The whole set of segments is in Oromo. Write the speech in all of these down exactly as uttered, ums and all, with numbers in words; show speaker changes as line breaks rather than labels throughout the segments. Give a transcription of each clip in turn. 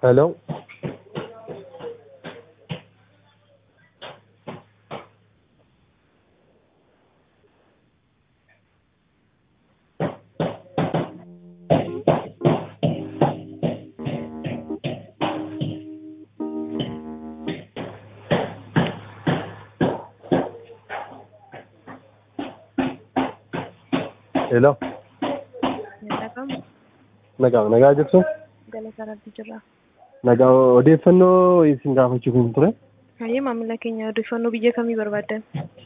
Hello. Hello.
Nagam
Nagaa nagaa jirtu?
galata rabbi jirra.
Nagaa odeeffannoo isin gaafachuu kun ture?
Hayyee maamila keenya odeeffannoo biyya kamii barbaaddan?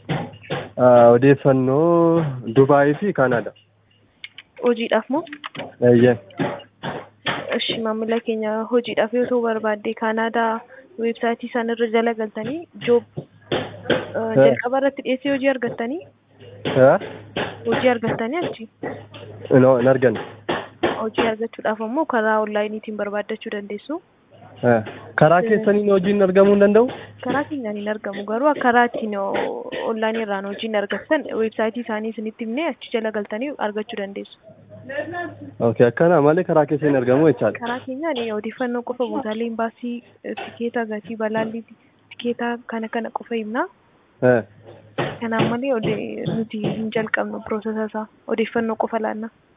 Odeeffannoo Dubaayii fi Kaanadaa.
Hojiidhaaf moo?
Eeyyee.
Ishi maamila keenya hojiidhaaf yoo ta'u barbaadde Kaanadaa weebsaayitii isaan irra jala galtanii joob jalqaba irratti dhiyeessii hojii argattanii hojii argattanii achi
No, hin arganne.
hojii argachuudhaaf ammoo karaa onlaayiniitiin barbaaddachuu dandeessu.
Karaa keessaniin hojiin argamuu hin danda'u?
Karaa keenyaan hin argamu garuu akka karaa ittiin onlaayinii irraan hojiin argattan weebsaayitii isaanii isinitti himnee achi jala galtanii argachuu dandeessu.
Okay, akkana malee karaa keessaniin argamu jechaadha.
Karaa keenyaan odeeffannoo qofa buutaalee imbaasii tikeeta gatii balaalli tikeeta kana kana qofa himna. Kanaan malee nuti hin jalqabnu piroosesa isaa odeeffannoo qofa laanna.